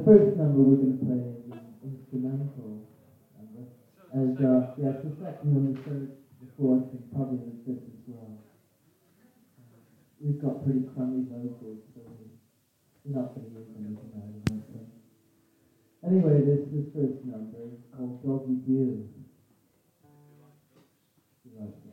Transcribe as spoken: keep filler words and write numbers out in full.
first number we're going to play is an instrumental number. As uh, yeah, it's the second and the third, the fourth, and probably the fifth as well. Uh, we've got pretty crummy vocals, so we're not going to use anything out of it. But anyway, this this first number is called Doggy Doo. You like it?